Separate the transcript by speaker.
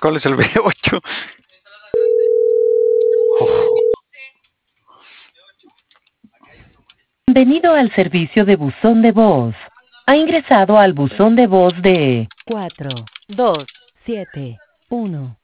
Speaker 1: ¿Cuál es el B8?
Speaker 2: Bienvenido al servicio de buzón de voz. Ha ingresado al buzón de voz de 4271.